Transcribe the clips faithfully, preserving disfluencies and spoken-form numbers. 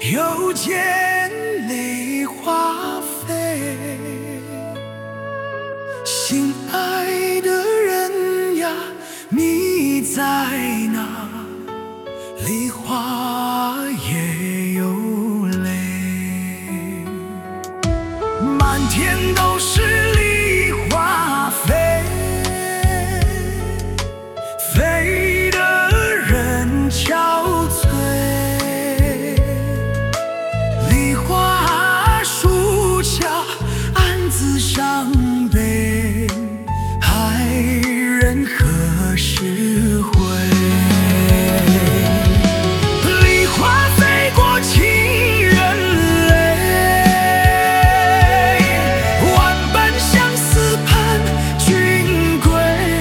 又见梨花飞，心爱的人呀，你在哪？梨花也有泪，满天都是梨花飞，飞得人憔悴。梨花树下，暗自伤悲，爱人何时回？梨花飞过情人泪，万般相思盼君归。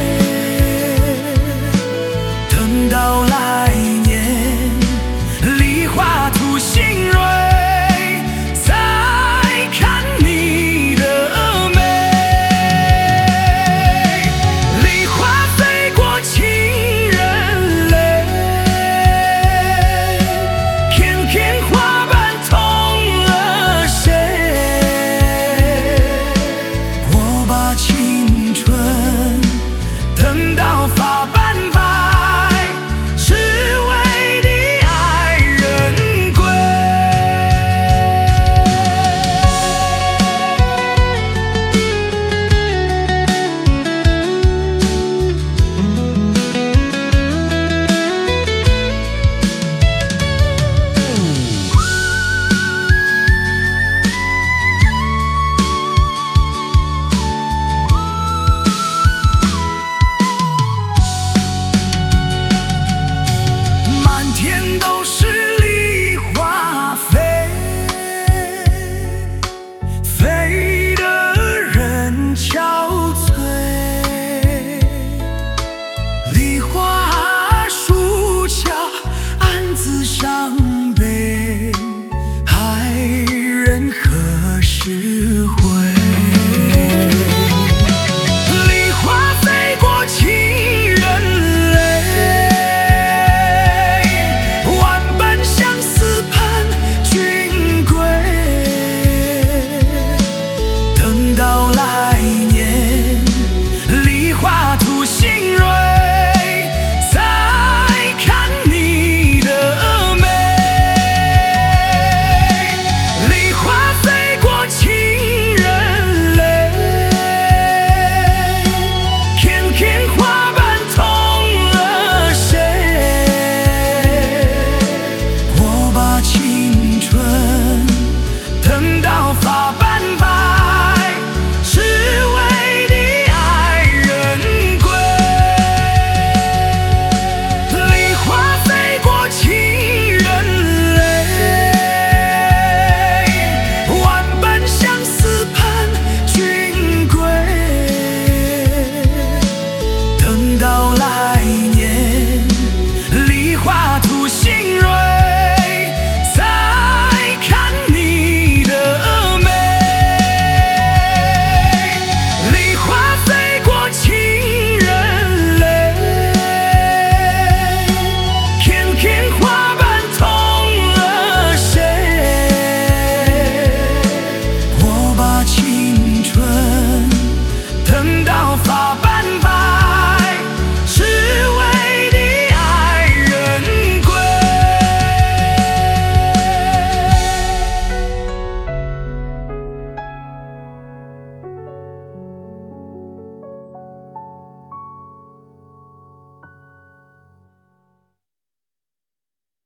等到来年，梨花吐新蕊，再看你的美。梨花飞过情人泪，片片花瓣痛了谁？我把青春等到发斑白，只为你爱人归。满天都